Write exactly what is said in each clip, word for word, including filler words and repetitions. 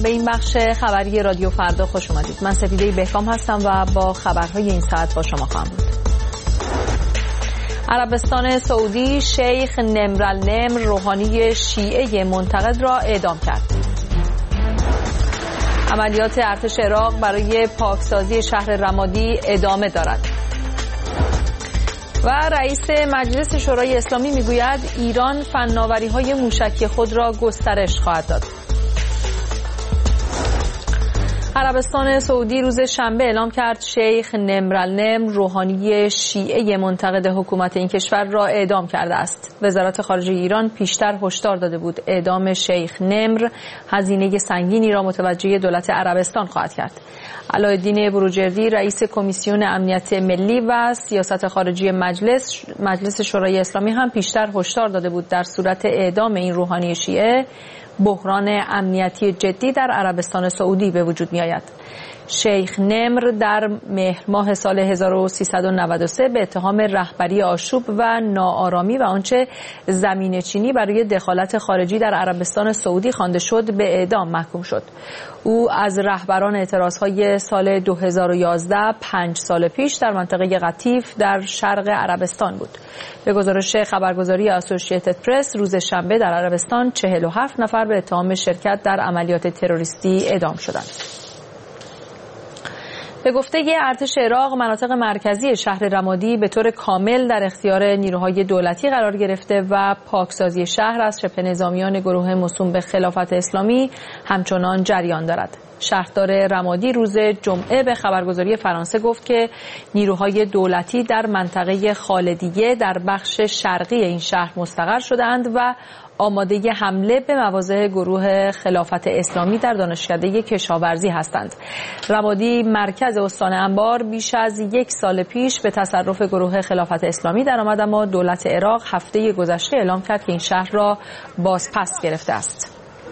به این بخش خبری رادیو فردا خوش اومدید. من سپیده بهکام هستم و با خبرهای این ساعت با شما خواهم بود. عربستان سعودی شیخ نمر النمر روحانی شیعه منتقد را اعدام کرد. عملیات ارتش عراق برای پاکسازی شهر رمادی ادامه دارد. و رئیس مجلس شورای اسلامی میگوید ایران فناوری‌های موشکی خود را گسترش خواهد داد. عربستان سعودی روز شنبه اعلام کرد شیخ نمر النمر روحانی شیعه منتقد حکومت این کشور را اعدام کرده است. وزارت خارجه ایران پیشتر هشدار داده بود اعدام شیخ نمر هزینه سنگینی را متوجه دولت عربستان خواهد کرد. علایالدین بروجردی رئیس کمیسیون امنیت ملی و سیاست خارجی مجلس مجلس شورای اسلامی هم پیشتر هشدار داده بود در صورت اعدام این روحانی شیعه بحران امنیتی جدی در عربستان سعودی به وجود می آید. شیخ نمر در مهر ماه سال هزار و سیصد و نود و سه به اتهام رهبری آشوب و ناآرامی و آنچه زمینه چینی برای دخالت خارجی در عربستان سعودی خوانده شد به اعدام محکوم شد. او از رهبران اعتراضهای سال دو هزار و یازده پنج سال پیش در منطقه قطیف در شرق عربستان بود. به گزارش خبرگزاری اسوسییتد پرس روز شنبه در عربستان چهل و هفت نفر به اتهام شرکت در عملیات تروریستی اعدام شدند. به گفته ارتش عراق مناطق مرکزی شهر رمادی به طور کامل در اختیار نیروهای دولتی قرار گرفته و پاکسازی شهر از شبه نظامیان گروه موسوم به خلافت اسلامی همچنان جریان دارد. شهردار رمادی روز جمعه به خبرگزاری فرانسه گفت که نیروهای دولتی در منطقه خالدیه در بخش شرقی این شهر مستقر شدند و آماده حمله به مواضع گروه خلافت اسلامی در دانشکده کشاورزی هستند. رمادی مرکز استان انبار بیش از یک سال پیش به تصرف گروه خلافت اسلامی درآمد، اما دولت عراق هفته گذشته اعلام کرد که این شهر را بازپس گرفته است.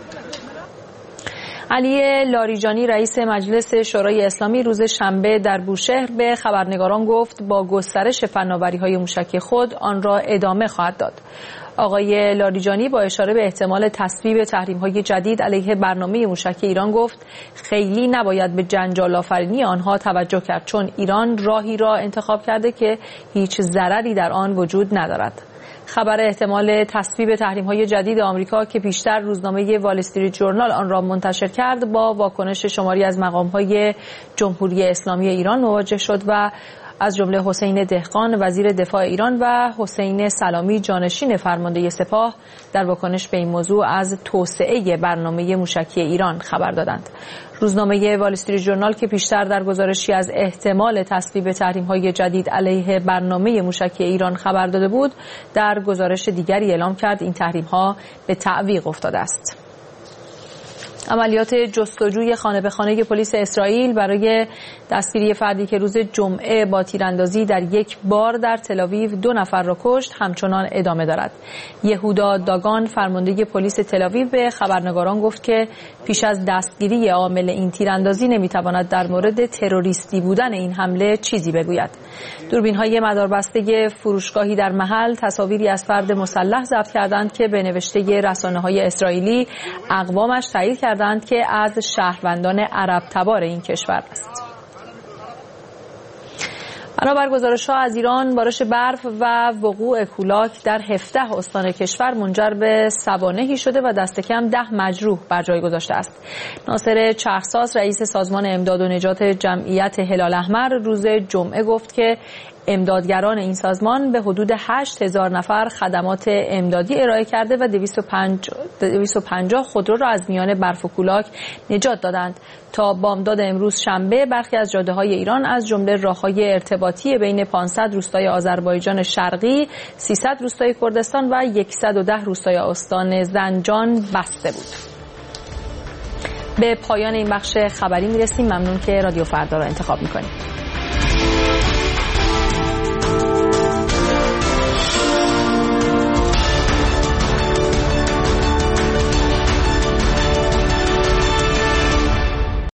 علی لاریجانی رئیس مجلس شورای اسلامی روز شنبه در بوشهر به خبرنگاران گفت با گسترش فناوری‌های موشکی خود آن را ادامه خواهد داد. آقای لاریجانی با اشاره به احتمال تصویب تحریم‌های جدید علیه برنامه موشکی ایران گفت خیلی نباید به جنجال آفرینی آنها توجه کرد، چون ایران راهی را انتخاب کرده که هیچ ضرری در آن وجود ندارد. خبر احتمال تصویب تحریم‌های جدید آمریکا که پیشتر روزنامه وال استریت ژورنال آن را منتشر کرد با واکنش شماری از مقام‌های جمهوری اسلامی ایران مواجه شد و از جمله حسین دهقان وزیر دفاع ایران و حسین سلامی جانشین فرمانده سپاه در واکنش به این موضوع از توسعه برنامه موشکی ایران خبر دادند. روزنامه وال استریت ژورنال که پیشتر در گزارشی از احتمال تصویب تحریم‌های جدید علیه برنامه موشکی ایران خبر داده بود، در گزارش دیگری اعلام کرد این تحریم‌ها به تعویق افتاده است. عملیات جستجوی خانه به خانه پلیس اسرائیل برای دستگیری فردی که روز جمعه با تیراندازی در یک بار در تل‌آویو دو نفر را کشت همچنان ادامه دارد. یهودا داگان فرمانده پلیس تل‌آویو به خبرنگاران گفت که پیش از دستگیری عامل این تیراندازی نمیتواند در مورد تروریستی بودن این حمله چیزی بگوید. دوربین‌های مداربسته فروشگاهی در محل تصاویری از فرد مسلح ضبط کردند که به نوشته رسانه‌های اسرائیلی اقوامش تایید کردند که از شهروندان عرب تبار این کشور است. بنابر گزارش‌ها از ایران بارش برف و وقوع کولاک در هفده استان کشور منجر به سوانحی شده و دست کم ده مجروح بر جای گذاشته است. ناصر چرخساز رئیس سازمان امداد و نجات جمعیت هلال احمر روز جمعه گفت که امدادگران این سازمان به حدود هشت هزار نفر خدمات امدادی ارائه کرده و دویست و پنجاه خودرو را از میان برف و کولاک نجات دادند. تا بامداد امروز شنبه برخی از جاده‌های ایران از جمله راه‌های ارتباطی بین پانصد روستای آذربایجان شرقی، سیصد روستای کردستان و صد و ده روستای استان زنجان بسته بود. به پایان این بخش خبری می‌رسیم. ممنون که رادیو فردا را انتخاب می‌کنید.